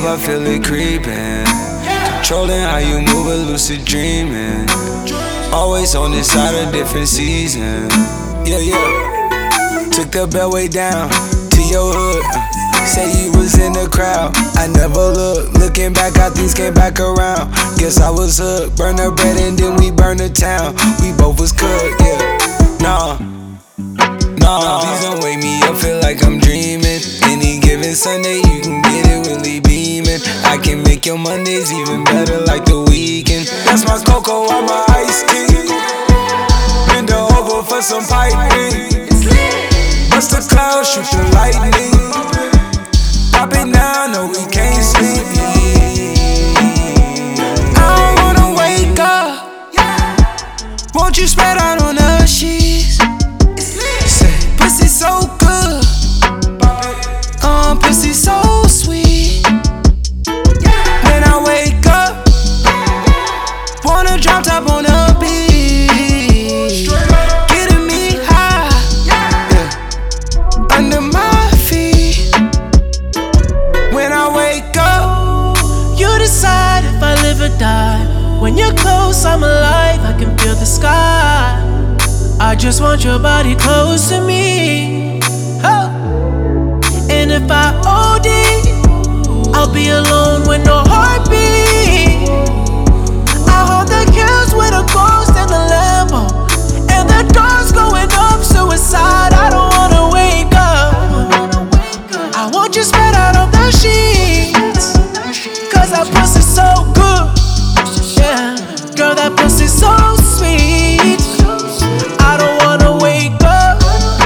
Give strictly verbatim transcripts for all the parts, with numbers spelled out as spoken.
I feel it creeping. Controlling how you move, a lucid dreaming. Always on this side of different season. Yeah, yeah. Took the beltway down to your hood. Say you was in the crowd, I never looked. Looking back, how things came back around. Guess I was hooked. Burn the bread and then we burn the town. We both was cooked, yeah. Nah, nah. Please don't wake me up, feel like I'm dreaming. Any given Sunday, you can get it really beaming. I can make your Mondays even better like the weekend. That's my cocoa, I'm my ice king. Bend over for some piping. Bust the clouds, shoot the lightning. Pop it now, no we can't sleep. I don't wanna wake up. Won't you spread out on the sheets? Say, pussy so good. Um, pussy so sweet. When I wake up, wanna drop top on the beach. Getting me high, yeah, under my feet. When I wake up, you decide if I live or die. When you're close, I'm alive, I can feel the sky. I just want your body close to me. Oh. And if I O D, I'll be alone with no heartbeat. I hold the kills with a ghost in the Lambo, and the door's going up, suicide. I don't wanna wake up. I want you spread out on the sheets, cause that pussy so good. Yeah, girl, that pussy so sweet. I don't wanna wake up.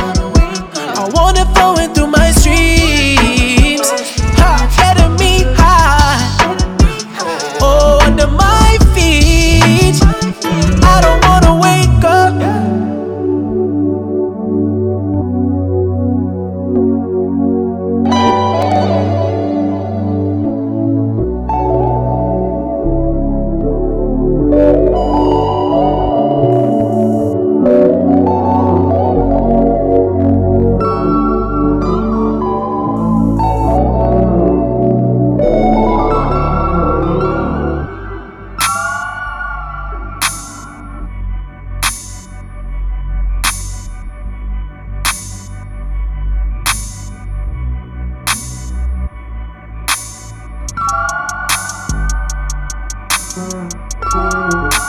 I want it flowing through my streams, ha, getting me high, oh, under my feet. I don't wanna wake up. Mm-hmm.